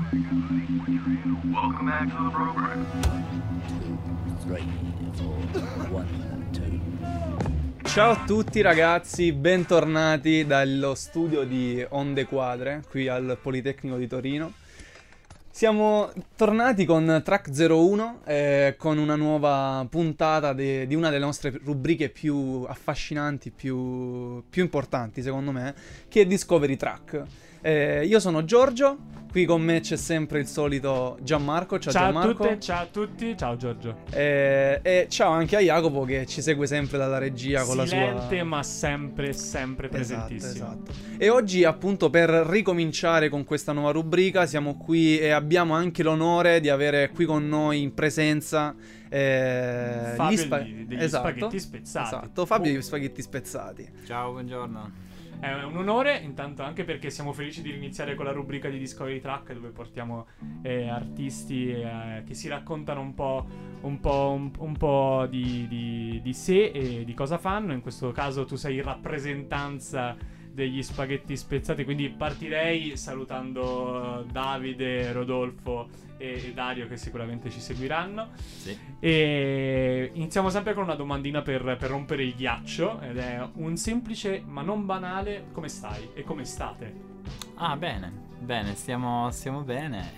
Welcome back to the program. 2, 3, 4, 1, 2. Ciao a tutti ragazzi, bentornati dallo studio di Onde Quadre, qui al Politecnico di Torino. Siamo tornati con Track 01, con una nuova puntata di una delle nostre rubriche più affascinanti, più importanti secondo me, che è Discovery Track. Io sono Giorgio, qui con me c'è sempre il solito Gianmarco. Ciao Gianmarco. Ciao a tutte, ciao a tutti, ciao Giorgio. E ciao anche a Jacopo che ci segue sempre dalla regia con Silente, la sua... ma sempre presentissimo. Esatto. E oggi appunto per ricominciare con questa nuova rubrica siamo qui e abbiamo anche l'onore di avere qui con noi in presenza Fabio degli esatto, Spaghetti Spezzati. Esatto, Fabio degli Spaghetti Spezzati. Ciao, buongiorno. È un onore, intanto anche perché siamo felici di iniziare con la rubrica di Discovery Track, dove portiamo artisti che si raccontano un po' di sé e di cosa fanno. In questo caso tu sei in rappresentanza degli Spaghetti Spezzati, quindi partirei salutando Davide, Rodolfo e Dario, che sicuramente ci seguiranno. Sì. E iniziamo sempre con una domandina per rompere il ghiaccio, ed è un semplice ma non banale: come stai e come state? Ah, bene, stiamo bene.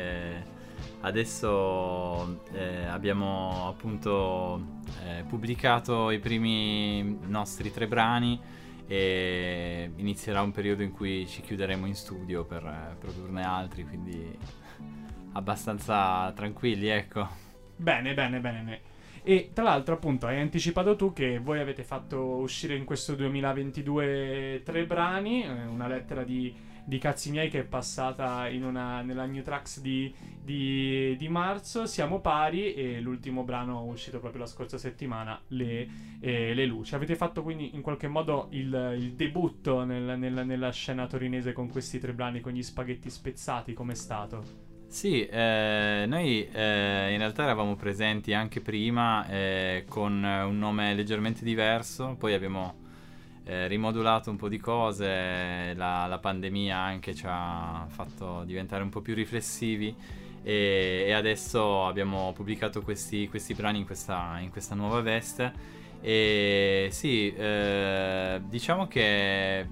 Adesso abbiamo appunto pubblicato i primi nostri 3 brani e inizierà un periodo in cui ci chiuderemo in studio per produrne altri, quindi abbastanza tranquilli, ecco. Bene. E tra l'altro appunto hai anticipato tu che voi avete fatto uscire in questo 2022 3 brani, una lettera di cazzi miei che è passata nella New Tracks di marzo, Siamo pari, e l'ultimo brano uscito proprio la scorsa settimana, Le luci. Avete fatto quindi in qualche modo il debutto nella scena torinese con questi 3 brani, con gli Spaghetti Spezzati. Com'è stato? Sì, noi in realtà eravamo presenti anche prima con un nome leggermente diverso, poi abbiamo rimodulato un po' di cose, la pandemia anche ci ha fatto diventare un po' più riflessivi e adesso abbiamo pubblicato questi brani in questa nuova veste. E sì, diciamo che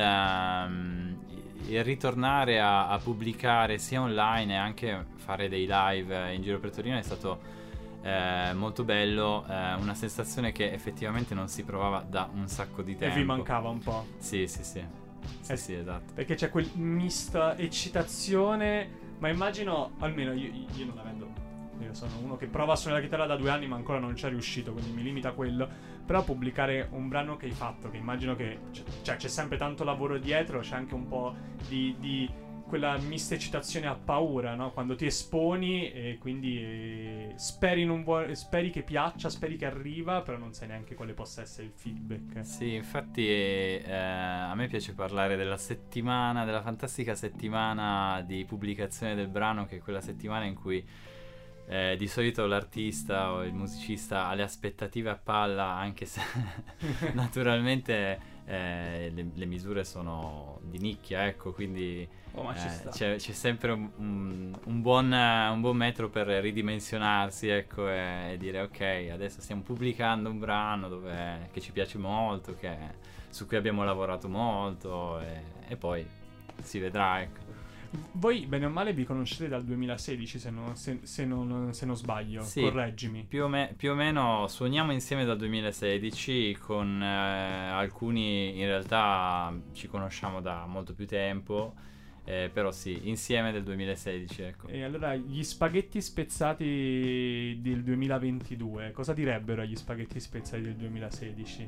il ritornare a pubblicare sia online e anche fare dei live in giro per Torino è stato molto bello, una sensazione che effettivamente non si provava da un sacco di tempo. E vi mancava un po'. Sì, esatto. Perché c'è quel mista eccitazione, ma immagino, almeno io non avendo, io sono uno che prova a suonare la chitarra da 2 anni ma ancora non ci è riuscito, quindi mi limita a quello. Però pubblicare un brano che hai fatto, che immagino che c'è sempre tanto lavoro dietro, c'è anche un po' di quella mista eccitazione a paura, no? Quando ti esponi e quindi speri che piaccia, speri che arriva, però non sai neanche quale possa essere il feedback. Sì, infatti a me piace parlare della settimana, della fantastica settimana di pubblicazione del brano, che è quella settimana in cui di solito l'artista o il musicista ha le aspettative a palla, anche se naturalmente le misure sono di nicchia, ecco, quindi c'è sempre un buon metro per ridimensionarsi, ecco, e dire ok, adesso stiamo pubblicando un brano che ci piace molto, su cui abbiamo lavorato molto, e poi si vedrà, ecco. Voi bene o male vi conoscete dal 2016, se non sbaglio, sì, correggimi. Più o meno suoniamo insieme dal 2016, con alcuni in realtà ci conosciamo da molto più tempo, però sì, insieme del 2016, ecco. E allora gli Spaghetti Spezzati del 2022, cosa direbbero agli Spaghetti Spezzati del 2016?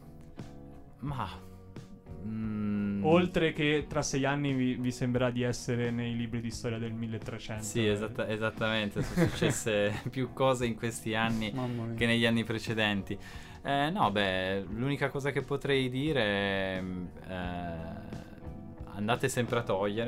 Ma oltre che tra 6 anni vi sembrerà di essere nei libri di storia del 1300. Sì, esattamente. Sono successe più cose in questi anni che negli anni precedenti. No, beh, l'unica cosa che potrei dire è andate sempre a togliere,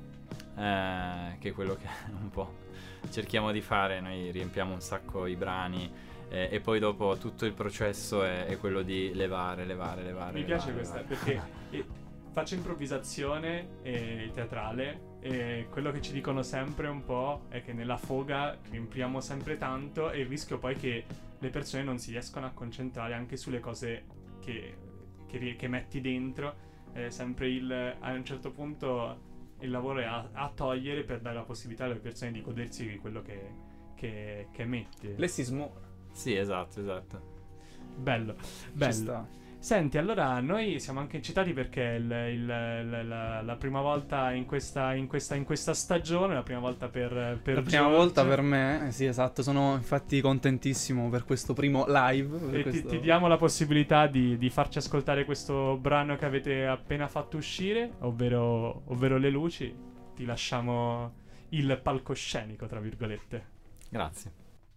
che è quello che un po' cerchiamo di fare. Noi riempiamo un sacco i brani e poi dopo tutto il processo è quello di levare. Mi piace questa perché faccio improvvisazione teatrale e quello che ci dicono sempre un po' è che nella foga riempiamo sempre tanto e il rischio poi che le persone non si riescono a concentrare anche sulle cose che metti dentro. Sempre a un certo punto il lavoro è a togliere per dare la possibilità alle persone di godersi di quello che metti. Lei si smuove. Sì, esatto. Bello, Ci bello. sta. Senti, allora noi siamo anche eccitati perché la prima volta in questa stagione, la prima volta per La prima George. volta per me, sì, esatto, sono infatti contentissimo per questo primo live. per E questo- ti diamo la possibilità di farci ascoltare questo brano che avete appena fatto uscire, ovvero Le Luci. Ti lasciamo il palcoscenico, tra virgolette. Grazie.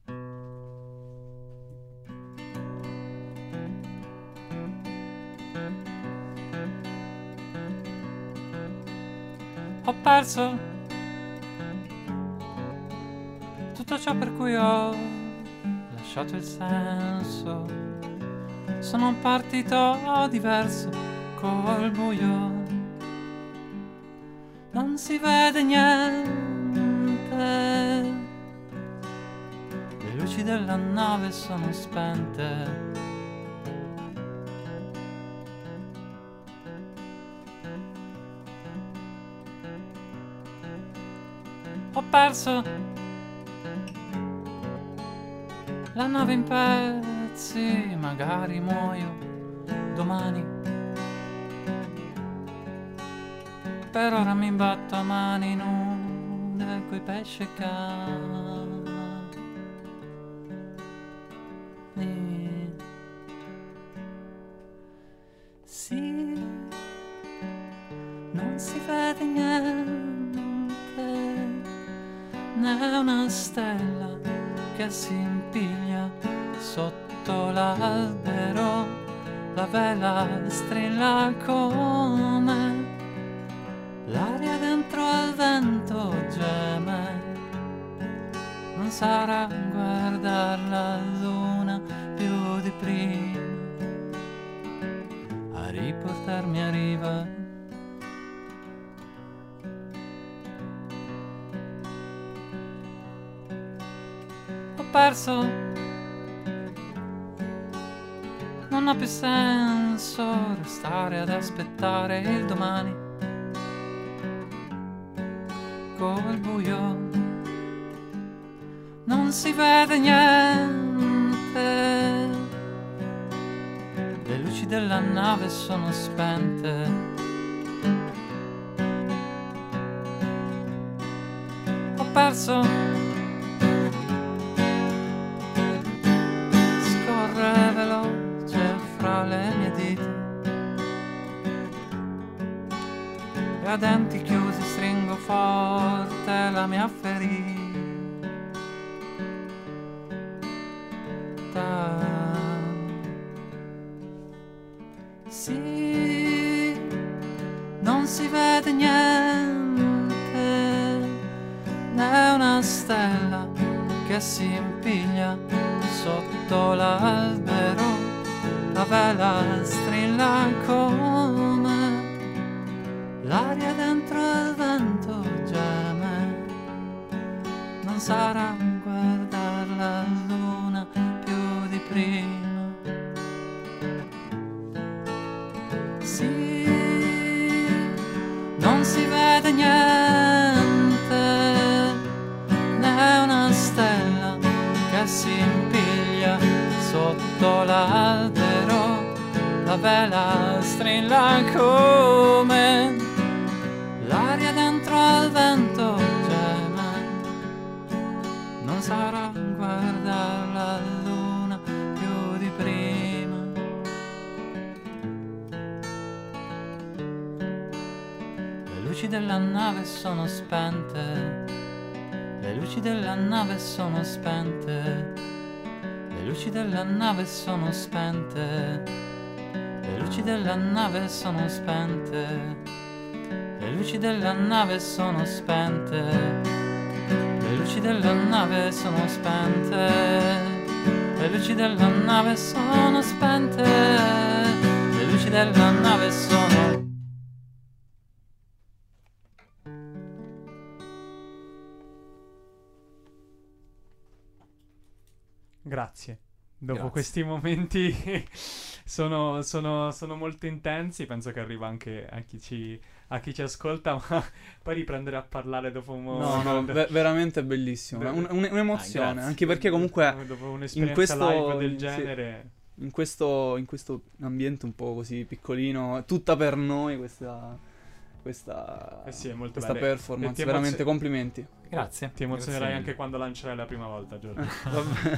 Ho perso tutto ciò per cui ho lasciato il senso. Sono partito diverso col buio. Non si vede niente. Le luci della nave sono spente. Ho perso la nave in pezzi, magari muoio domani. Per ora mi batto a mani nude coi pesci cani. Sì, non si vede niente, né una stella che si impiglia sotto l'albero. La vela strilla come l'aria dentro al vento geme. Non sarà guardar la luna più di prima a riportarmi a riva. Ho perso, non ha più senso restare ad aspettare il domani. Col buio non si vede niente. Le luci della nave sono spente. Ho perso, scorre veloce fra le mie dita e a denti chiusi stringo forte la mia ferita. Sì, non si vede niente, né una stella che si impiglia sotto l'albero. La vela strilla come l'aria dentro al vento geme. Non sarà guardar la luna più di prima. Sì, non si vede niente, né una stella che si impiglia sotto l'albero. La vela strilla come l'aria dentro al vento geme. Non sarà guardar la luna più di prima. Le luci della nave sono spente. Le luci della nave sono spente. Le luci della nave sono spente. Le luci della nave sono spente. Le luci della nave sono spente. Le luci della nave sono spente. Le luci della nave sono spente. Le luci della nave sono grazie. Dopo Grazie. questi momenti sono molto intensi, penso che arriva anche a chi ci ascolta, ma poi riprendere a parlare dopo un No, veramente bellissimo. Un'emozione, grazie. anche perché comunque dopo in un'esperienza questo live del sì, genere. in questo ambiente un po' così piccolino, tutta per noi questa Sì, è molto questa bello. performance, E ti veramente complimenti. Grazie. Ti emozionerai Grazie anche mille. quando lancerai la prima volta, Giorgio. Vabbè.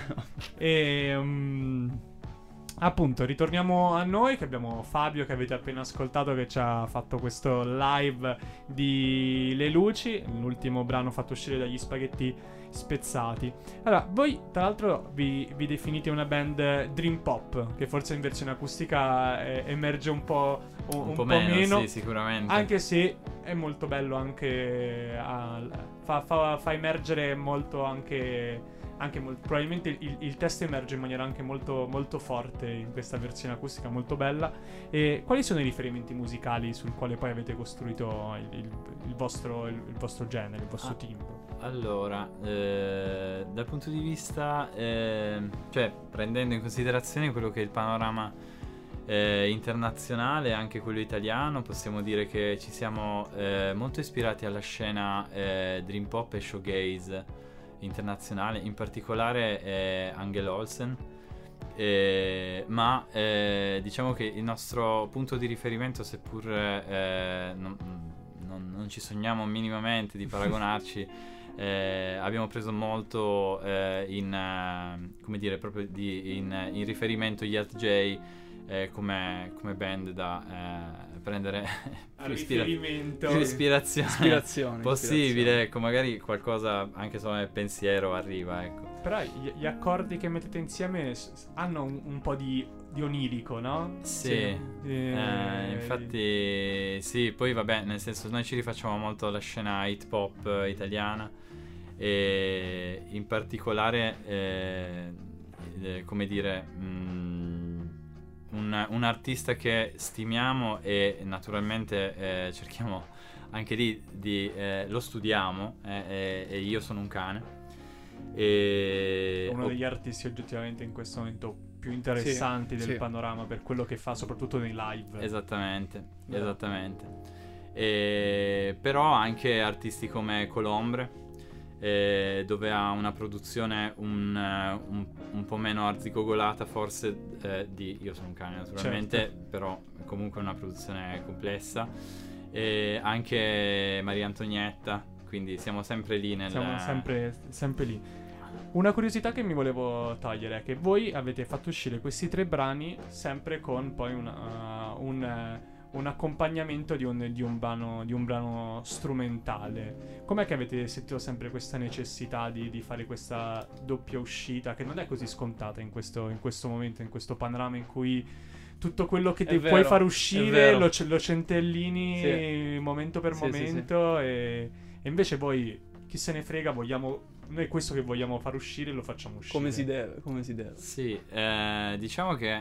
E appunto, ritorniamo a noi, che abbiamo Fabio, che avete appena ascoltato, che ci ha fatto questo live di Le Luci, l'ultimo brano fatto uscire dagli Spaghetti Spezzati. Allora, voi tra l'altro vi definite una band dream pop, che forse in versione acustica emerge un po' meno, sì, sicuramente. anche se è molto bello, anche fa emergere molto probabilmente il testo emerge in maniera anche molto, molto forte in questa versione acustica molto bella. E quali sono i riferimenti musicali sul quale poi avete costruito il vostro genere, il vostro timbro? Allora, dal punto di vista, cioè prendendo in considerazione quello che è il panorama internazionale, anche quello italiano, possiamo dire che ci siamo molto ispirati alla scena dream pop e showgaze internazionale, in particolare Angel Olsen, ma diciamo che il nostro punto di riferimento, seppur non ci sogniamo minimamente di paragonarci, abbiamo preso molto come dire, proprio in riferimento gli Alt J come band da prendere più riferimento, più ispirazione possibile, ecco, magari qualcosa anche solo nel pensiero arriva, ecco. Però gli accordi che mettete insieme hanno un po' di onirico, no? Sì, infatti sì, poi vabbè, nel senso, noi ci rifacciamo molto alla scena hip hop italiana, e in particolare come dire, un artista che stimiamo e naturalmente cerchiamo anche lì lo studiamo, e io sono un cane, uno degli artisti oggettivamente in questo momento più interessanti del panorama, per quello che fa soprattutto nei live. Esattamente. Però anche artisti come Colombre, dove ha una produzione un po' meno arzigogolata forse di Io sono un cane, naturalmente, certo. Però comunque è una produzione complessa, e anche Maria Antonietta, quindi siamo sempre lì siamo sempre lì. Una curiosità che mi volevo togliere è che voi avete fatto uscire questi 3 brani sempre con poi un accompagnamento di un brano strumentale. Com'è che avete sentito sempre questa necessità di fare questa doppia uscita, che non è così scontata in questo momento, in questo panorama in cui tutto quello che ti puoi far uscire lo centellini momento per momento, e invece voi, chi se ne frega, noi questo che vogliamo far uscire lo facciamo uscire Come si deve. Sì, diciamo che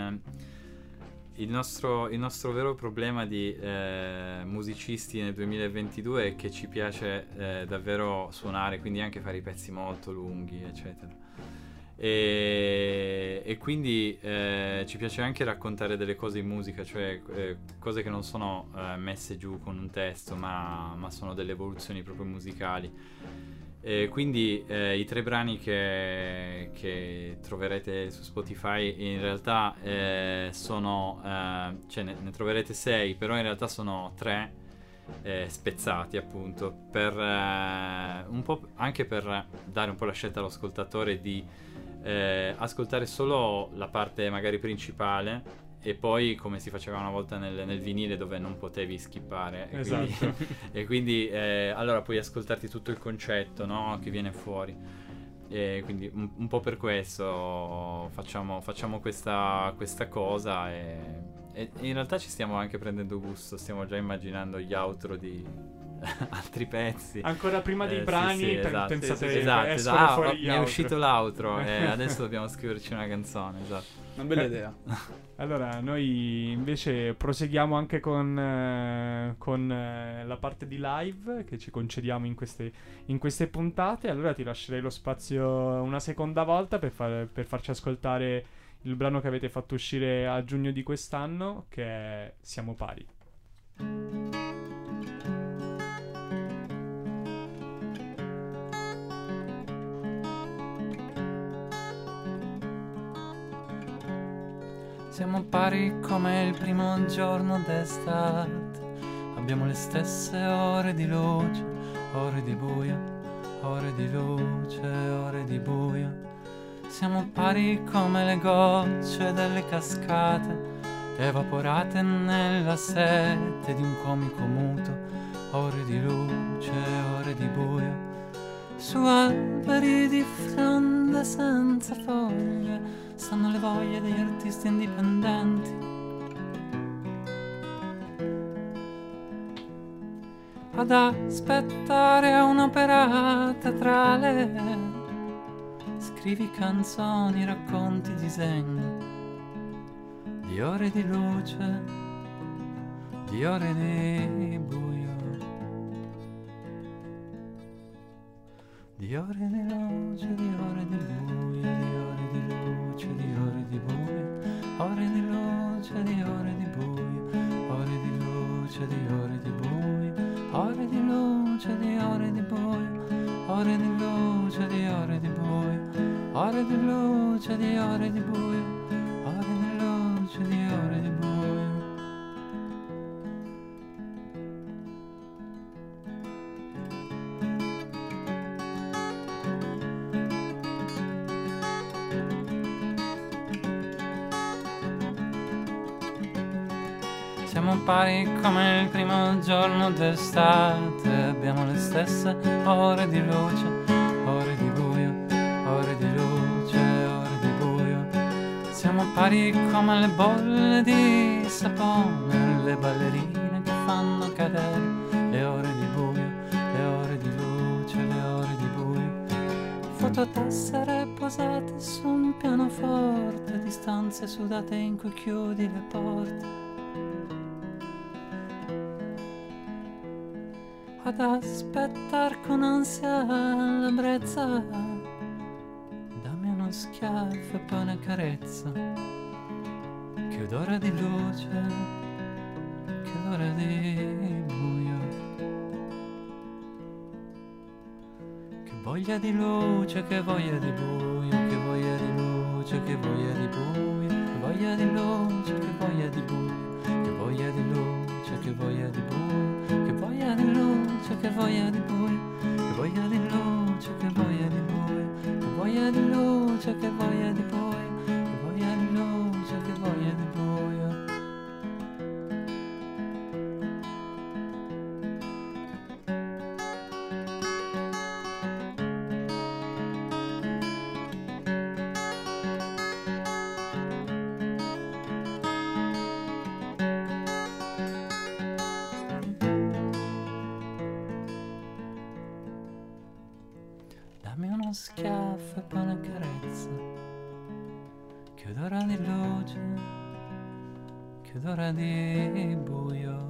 il nostro vero problema di musicisti nel 2022 è che ci piace davvero suonare, quindi anche fare i pezzi molto lunghi, eccetera. E quindi ci piace anche raccontare delle cose in musica, cioè cose che non sono messe giù con un testo, ma sono delle evoluzioni proprio musicali. Quindi i 3 brani che troverete su Spotify in realtà sono, cioè ne troverete 6, però in realtà sono 3 spezzati, appunto, per un po' anche per dare un po' la scelta all'ascoltatore di ascoltare solo la parte magari principale, e poi come si faceva una volta nel vinile, dove non potevi skippare, esatto. e quindi allora puoi ascoltarti tutto il concetto, no, che viene fuori, e quindi un po' per questo facciamo questa cosa, e in realtà ci stiamo anche prendendo gusto, stiamo già immaginando gli outro di altri pezzi ancora prima dei brani. esatto, pensate esatto. fuori gli Mi è outro. uscito l'outro e adesso dobbiamo scriverci una canzone, esatto. Una bella idea. Allora, noi invece proseguiamo anche con la parte di live che ci concediamo in queste puntate. Allora ti lascerei lo spazio una seconda volta per farci ascoltare il brano che avete fatto uscire a giugno di quest'anno, che è Siamo pari. Siamo pari come il primo giorno d'estate, abbiamo le stesse ore di luce, ore di buio, ore di luce, ore di buio. Siamo pari come le gocce delle cascate, evaporate nella sete di un comico muto, ore di luce, ore di buio. Su alberi di fronde senza foglie stanno le voglie degli artisti indipendenti. Ad aspettare un'opera teatrale, scrivi canzoni, racconti, disegni di ore di luce, di ore di buio, di ore di luce, di ore di buio, di ore di luce, di ore di buio, ore di luce, di ore di buio, ore di luce, di ore di buio, ore di luce, di ore di buio, ore di luce, di ore di buio, ore di luce, di ore di buio, ore di luce, di ore di buio. Siamo pari come il primo giorno d'estate, abbiamo le stesse ore di luce, ore di buio, ore di luce, ore di buio. Siamo pari come le bolle di sapone, le ballerine che fanno cadere le ore di buio, le ore di luce, le ore di buio. Fototessere posate su un pianoforte, distanze sudate in cui chiudi le porte. Ad aspettar con ansia la brezza, dammi uno schiaffo e poi una carezza. Che odore di luce, che odore di buio, che voglia di luce, che voglia di buio, che voglia di luce, che voglia di buio, che voglia di luce, che voglia di buio, che voglia di luce, che voglia di buio, che voglia di luce, che voglia di buio, che voglia di luce, che voglia di buio, che voglia di luce, che voglia di buio, che voglia di luce, che voglia di buio. Dammi uno schiaffo e poi una carezza. Che odore di luce, che odore di buio.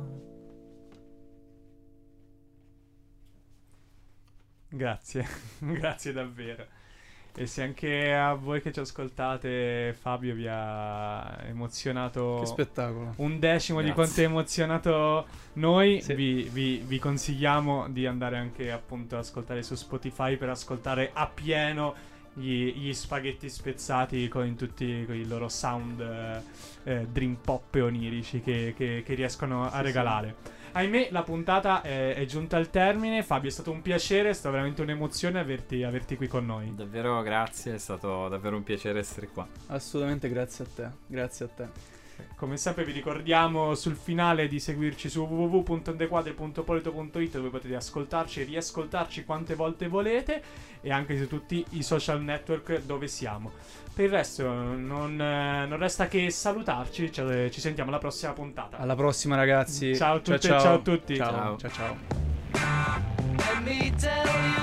Grazie, grazie davvero. E se anche a voi che ci ascoltate Fabio vi ha emozionato Che spettacolo. un decimo di Grazie. quanto è emozionato noi, Sì. vi consigliamo di andare anche appunto ad ascoltare su Spotify per ascoltare a pieno gli spaghetti spezzati con tutti con i loro sound dream pop e onirici che riescono a regalare. Ahimè, la puntata è giunta al termine. Fabio, è stato un piacere, è stata veramente un'emozione averti qui con noi. Davvero grazie, è stato davvero un piacere essere qua. Assolutamente grazie a te. Grazie a te. Come sempre vi ricordiamo sul finale di seguirci su www.ondequadre.polito.it, dove potete ascoltarci e riascoltarci quante volte volete, e anche su tutti i social network dove siamo. Per il resto non resta che salutarci, ci sentiamo alla prossima puntata. Alla prossima, ragazzi. Ciao a tutte, ciao a tutti. Ciao, ciao, ciao. Let me tell you